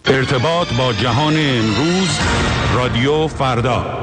ارتباط با جهان امروز، رادیو فردا.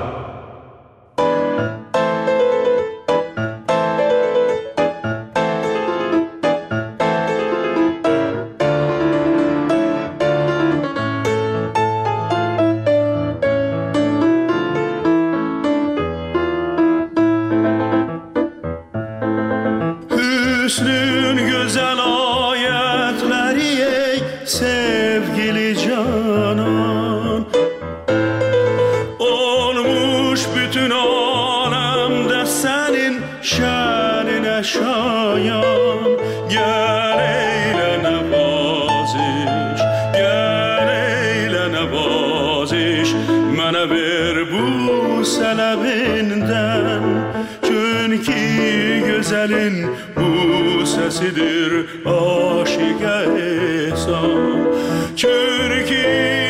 Sesidir aşık ehsan, çünkü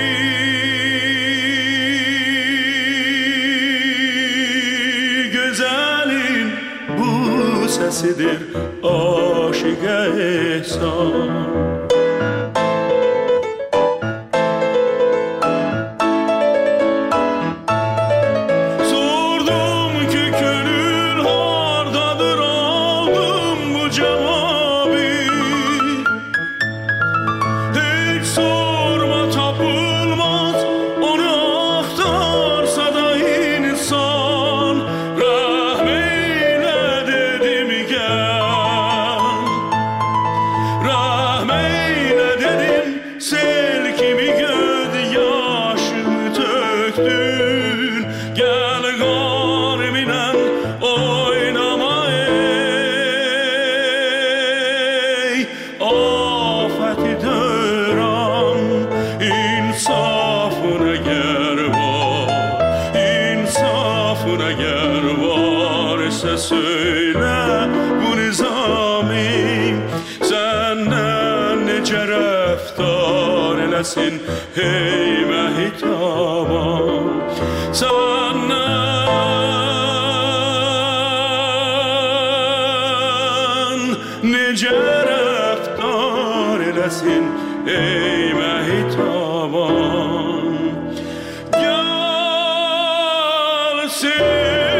güzelin bu sesidir aşık ehsan. Söyle bu nizami senden nece rəftar eləsin hey məhitaban, senden nece rəftar eləsin hey məhitaban. Gəlsin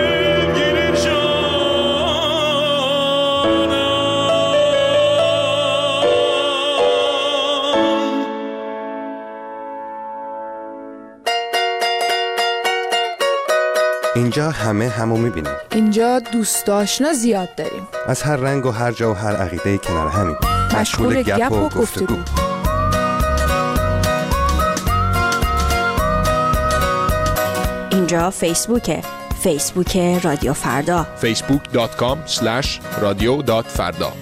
اینجا همه همو میبینیم. اینجا دوست آشنا زیاد داریم. از هر رنگ و هر جا و هر عقیده کنار همین. مشغول گپ و گفتگو. اینجا فیسبوک رادیو فردا. facebook.com/radio.farda.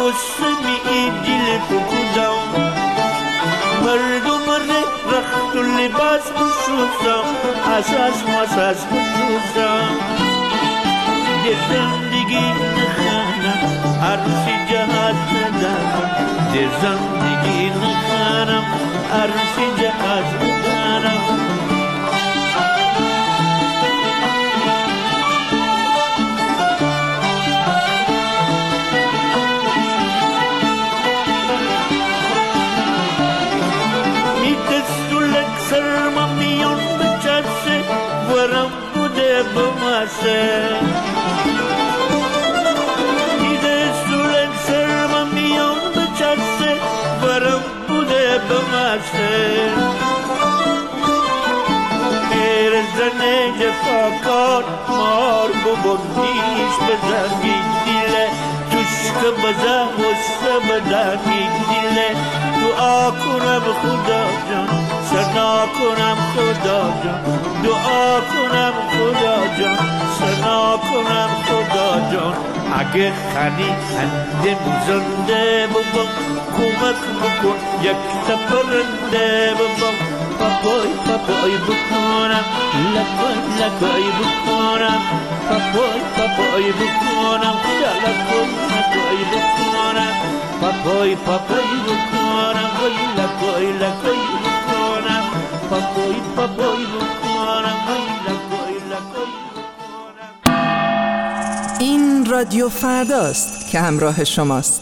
مردم رخت لباس بشوزم اساس مساس بشوزم در زندگی نخانم عروسی جهاز ندارم در زندگی نخانم عروسی جهاز ندارم دیده سولت سرم میان بچسته ورم بوده بمسته میر زنه جفاکار مار ببندیش بزنگی دیله توشک بزن وسته بدنگی دیله دعا کنم خدا جان سنا کنم خدا جان دعا کنم خدا جان سنا کنم خدا جان اگه خنی اندم زنده ببم کمک بکن یک تپرنده ببم پاپای پاپای بکنم لکای لکای بکنم پاپای پاپای بکنم لکای لکای بکنم پاپای پاپای بکنم لکای لکای بکنم پاپای پاپای بکنم لکای لکای بکنم. این رادیو فرداست که همراه شماست.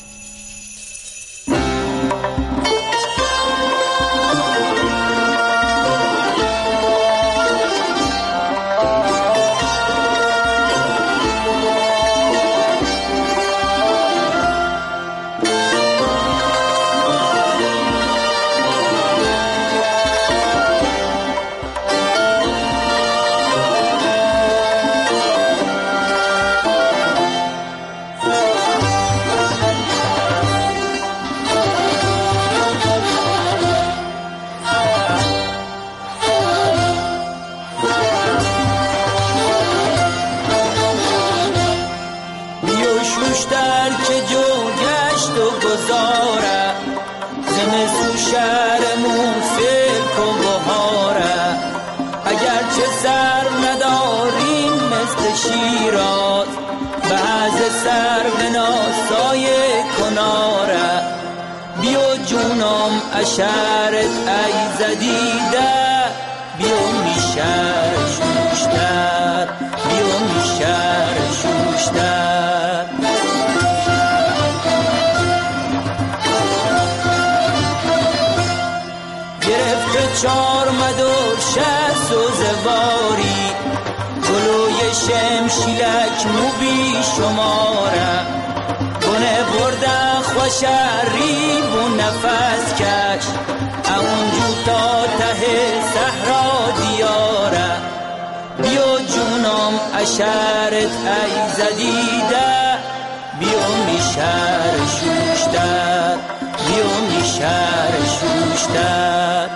اشارت ای زدیده بیو میشر شوشتر بیو میشر شوشتر گرفته چار مدور شست و زواری گلوی شمشیلک مو بی شماره گونه بردن خوشری بو نفس کش اونجو تا ته صحرا دیاره بیو جونم اشارت ای زدیده بیو میشر شوشتر بیو میشر شوشتر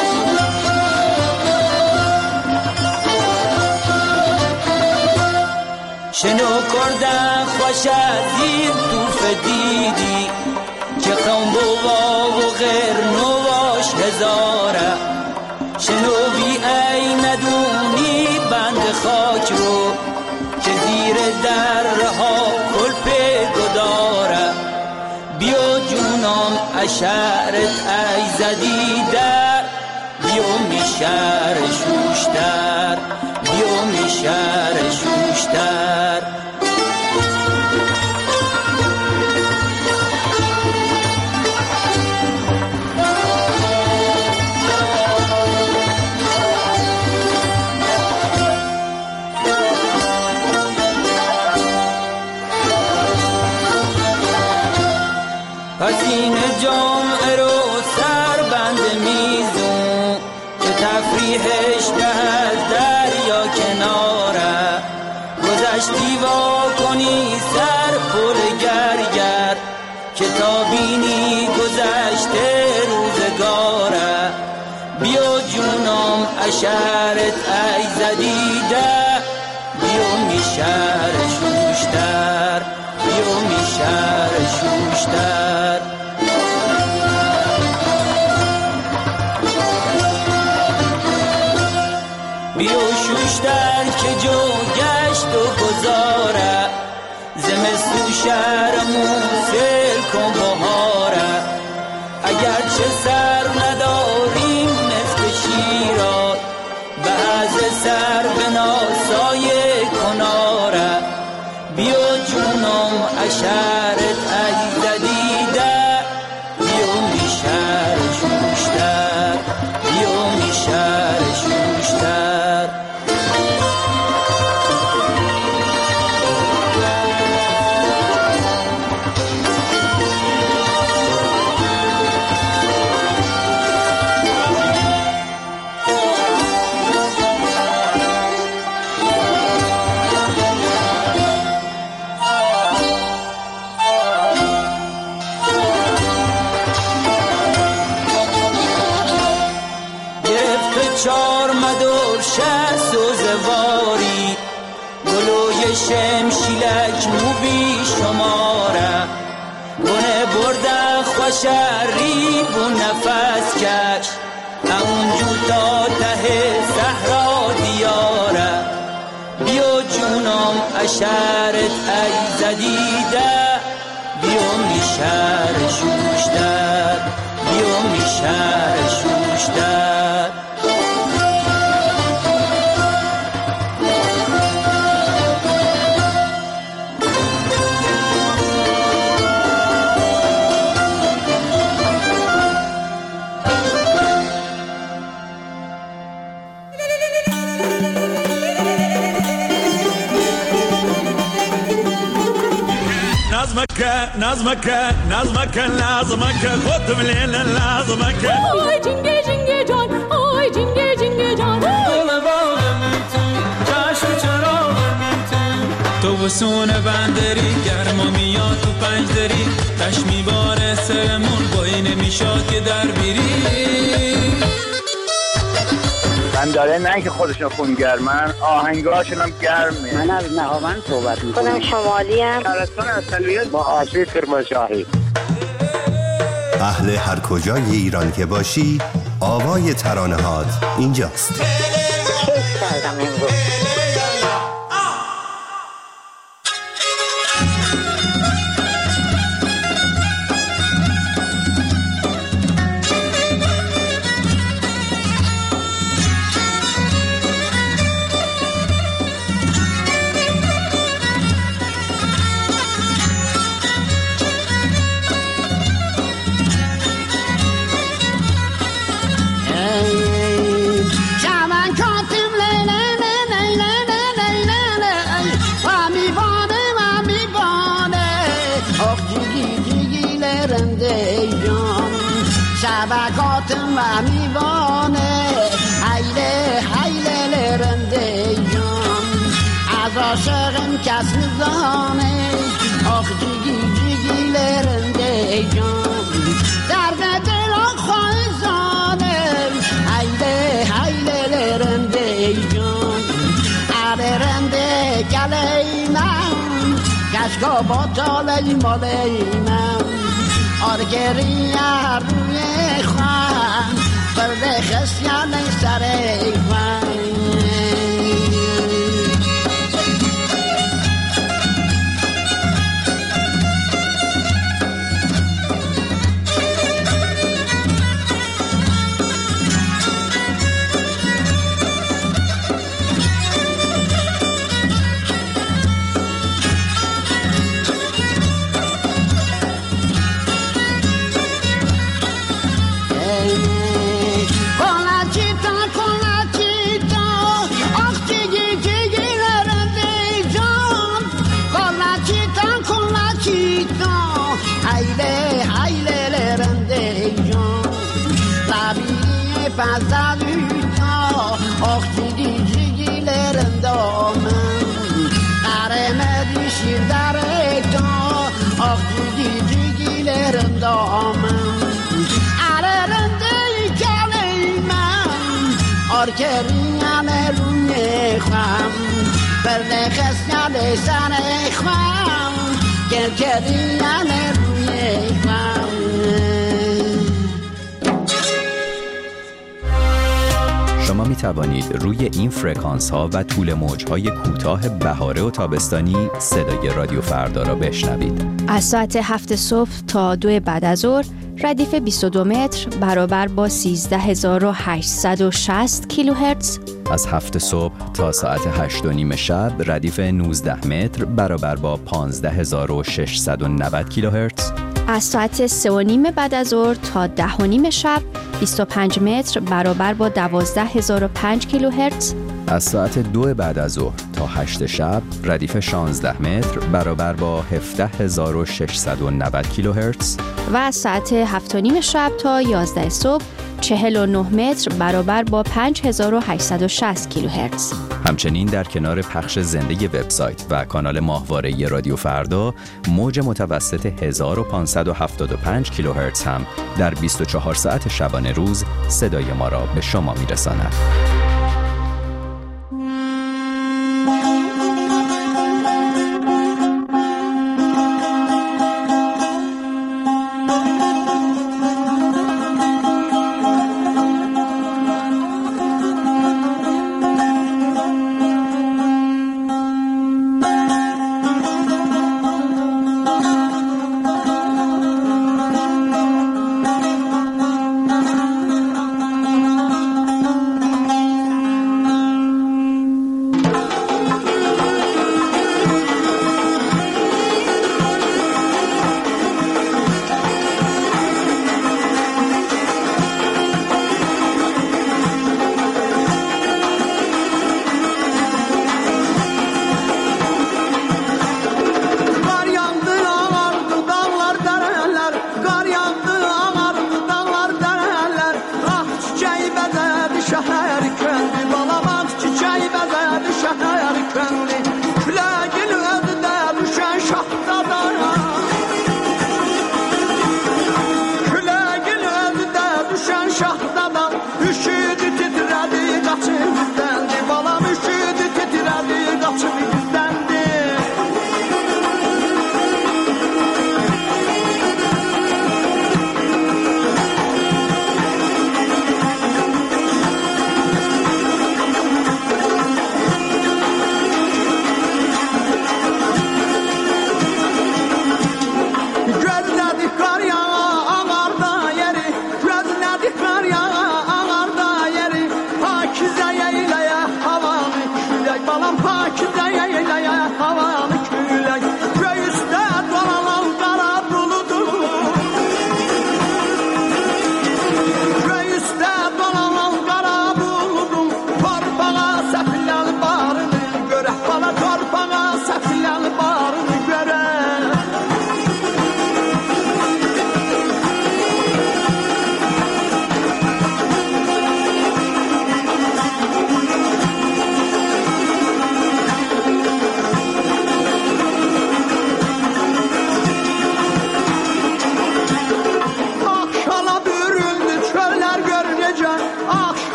شنو کردن خوش زیر توف دیدی که قوم بوا و غیر نواش هزاره شنوی ای ندونی بند خاک رو که زیر درها کلپ گداره بیو جونم اشارت ای زدیده بیو میشر شوشتر بیو میشر شوشتر پس این جمعه رو سر بند میزون که تفریحش به دریا کناره گذشتی وا کنی سر پل گرگر که تا بینی گذشته روزگاره بیو جونم اشارت ای زدیده بیو میشر شوشتر بیو میشر شوشتر بیو شوشتر که جو گشت و گذاره زمستو شهرمون سیل کن بهاره اگرچه سر نداریم مثل شیرات بعض سر به ناسای کناره بیا جونم اشارت ایزدیده بیا میشر شوشتر بیا میشر شوشتر چار مدور شست و زواری گلوی شمشیلک موبی شماره بونه برده خوشری بو نفس کش اونجو تا ته صحرا دیاره بیا جونم اشارت ایزدیده بیا میشر شوشتر بیا میشر شوشتر نظمك خودم لیل لازمك آی جنگه جنگه جان آی جنگه جنگه جان دل باغم تو چشم چراغم تو وسون بندری گرما میاد تو پنج دری تش میباره سرمون بایی نمیشاد که در بیری من داره نه که خودشون خونگرمن آهنگاشون هم گرمه. من از نهاوند صحبت میکنم. خودم شمالی ام. شهرستان اصلیت با آشوی کرمانشاهی. اهل هر کجای ایران که باشی آوای ترانه‌هات اینجاست. کیف کردم امروز. شبکاتم و میوانه حیله حیله لرنده جان از عاشقم کس نزانه آخ جیگی جیگی لرنده جان درد دل آخواه زانه حیله حیله لرنده جان عرنده گلی من کشکا با تالی مالی من آرگری روی خوان برده خسیان سر خوان Pazaluta, och jigileren damen. Areme dişir dareta, och jigileren damen. Arerende kaleyman, orkeriyan elune kham. Berde khasyan sane kham, kerkeriyan elune kham. شما می توانید روی این فرکانس ها و طول موج های کوتاه بهاره و تابستانی صدای رادیو فردا را بشنوید. از ساعت 7 صبح تا 2 بعد از ظهر ردیف 22 متر برابر با 13860 کیلوهرتز. از 7 صبح تا ساعت 8:30 شب ردیف 19 متر برابر با 15690 کیلوهرتز. از ساعت 3:30 بعد از ظهر تا 10:30 شب 25 متر برابر با 12005 کیلوهرتز. از ساعت 2 بعد از ظهر تا 8 شب ردیف 16 متر برابر با 17690 کیلوهرتز. و از ساعت 7:30 شب تا 11 صبح 49 متر برابر با 5860 کیلوهرتز. همچنین در کنار پخش زنده وبسایت و کانال ماهواره رادیو فردا، موج متوسط 1575 کیلوهرتز هم در 24 ساعت شبانه روز صدای ما را به شما میرساند.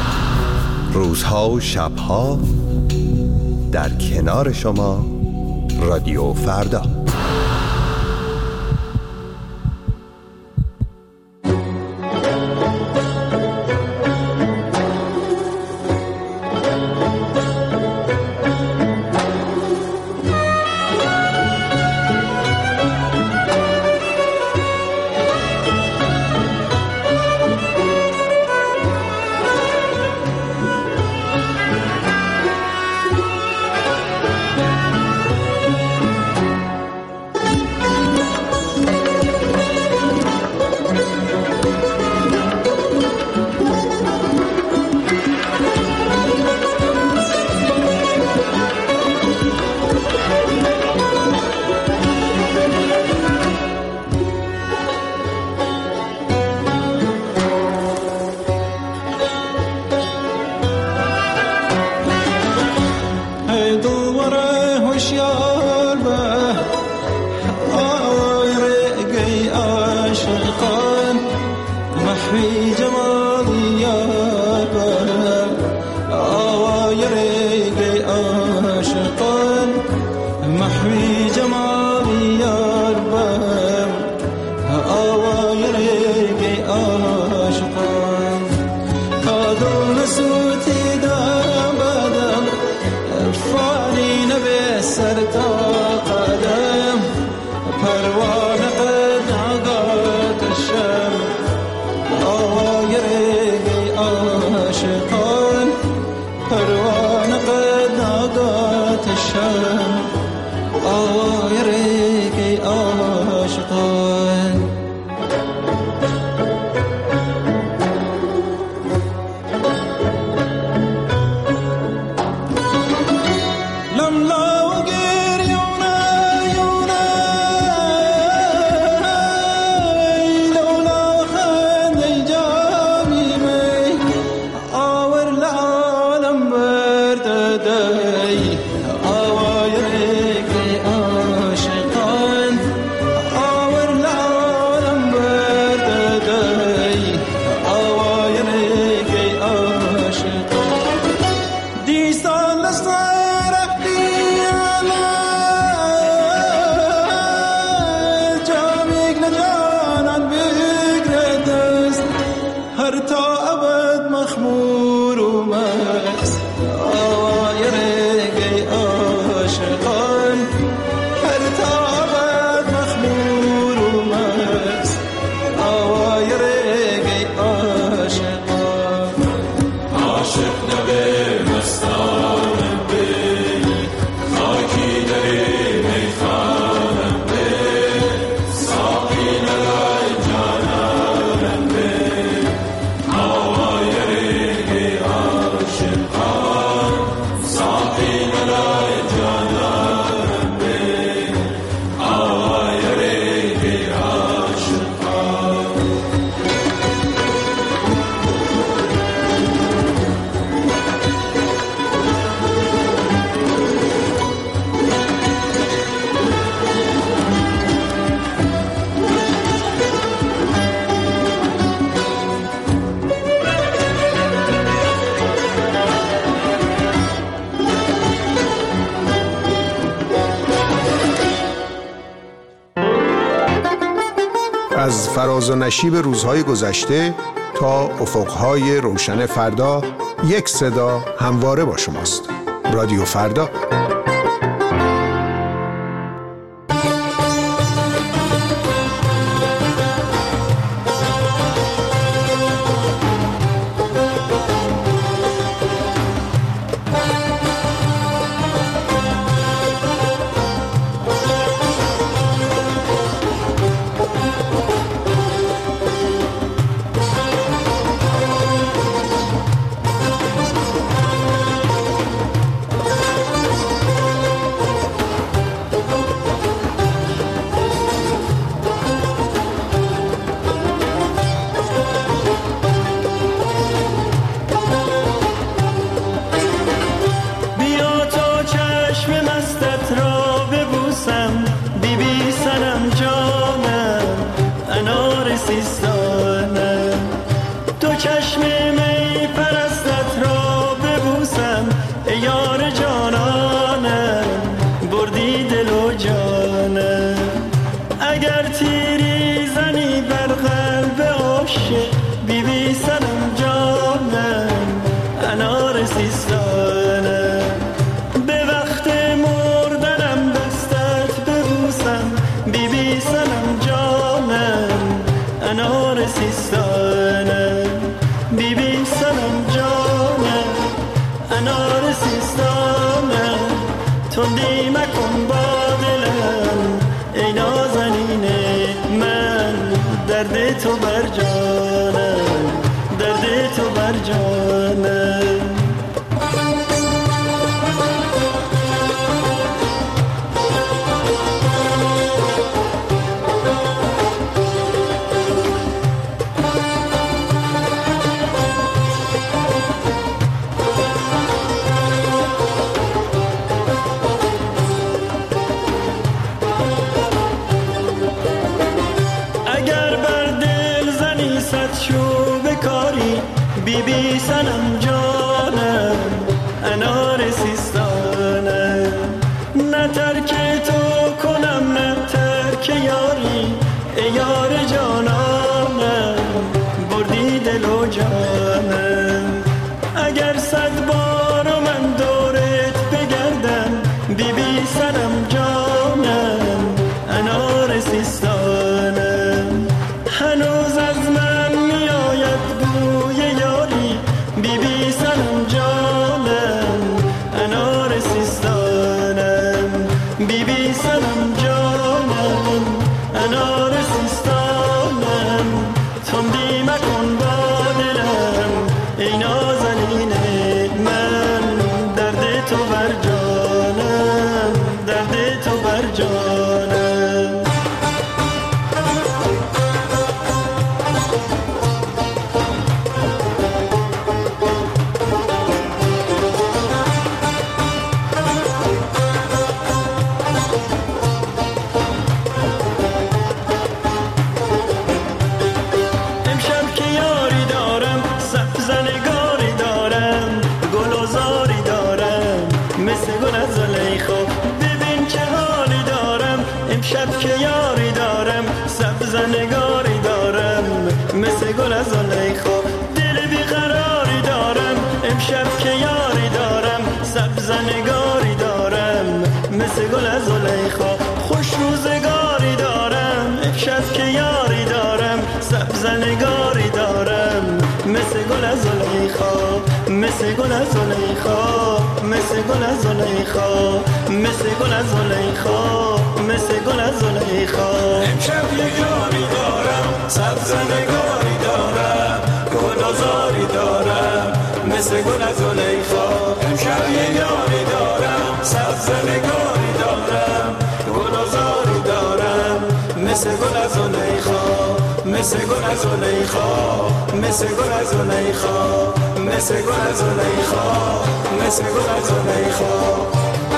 روزها و شبها در کنار شما رادیو فردا. از فراز و نشیب روزهای گذشته تا افقهای روشن فردا، یک صدا همواره با شماست. رادیو فردا. گر تیری زنی بر قلب عاشق بی بی سنم جانم انار سیستانم به وقت مردنم دستت ببوسم بی بی سنم جانم انار سیستانم بی بی سنم جانم انار سیستانم تندی مکن با دلم ای نازنین من درد تو بر جانم درد تو بر جانم بی بی سنم جانم انار سیستانم نه ترک تو کنم نه ترک یاری ای یار جانانم بردی دل و جانم اگر 100 بار من دورت بگردم بی بی سنم جانم انار سیستانم هنوز از من میآید بوی یاری بی بی سنم جانم انار سیستانم بی بی سنم جانم انار سیستانم تندی مکن با دلم ای نازنین من درد تو بر جانم درد تو بر جانم شب که یاری دارم سبزنگاری دارم مثل گل از زلیخا دل بیقراری دارم امشب که یاری دارم سبزنگاری دارم مثل گل از زلیخا خوش روزگاری دارم امشب که یاری دارم سبزنگاری دارم مثل گل از زلیخا مثل گل از زلیخا مثل گل از زلیخا مثل گل از زلیخا مثل گل از زلیخا امشب یه یاری دارم سبزنگاری دارم گلازاری دارم مثل گل از زلیخا امشب یه یاری دارم سبزنگاری دارم گلازاری دارم مثل گل از زلیخا مثل گل از زلیخا مثل گل از زلیخا مثل گل از زلیخا مثل گل از زلیخا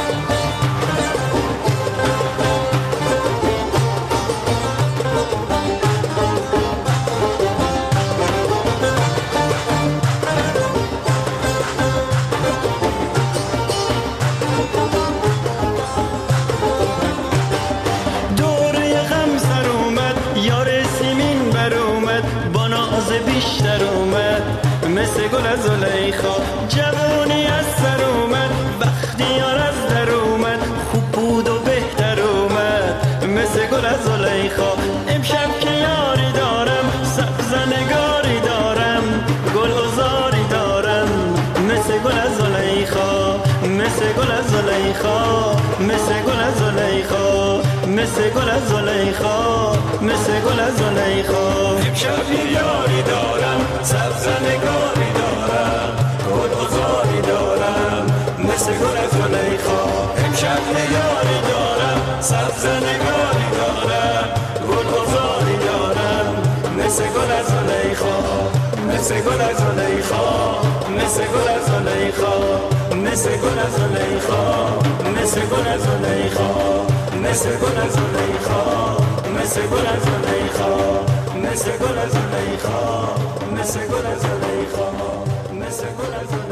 بیشتر اومد مثل گل از زلیخا جوانی از سر اومد وقتی یار از در اومد خوب بود و بهتر اومد مثل گل از زلیخا امشب که یاری دارم سبزنگاری دارم گل آزاری دارم مثل گل از زلیخا مثل گل از زلیخا مثل گل از زلیخا مثل گل از زلیخا مثل گل از زلیخا امشب یاری دارم سبزنگاری دارم گل آزاری دارم مثل گل از زلیخا امشب یاری دارم سبزنگاری دارم گل آزاری دارم مثل گل از زلیخا مثل گل از زلیخا مثل گل از زلیخا مثل گل از زلیخا مثل گل از زلیخا مثل گل از زلیخا مثل گل از زلیخا مثل گل از زلیخا مثل گل از زلیخا مثل گل از زلیخا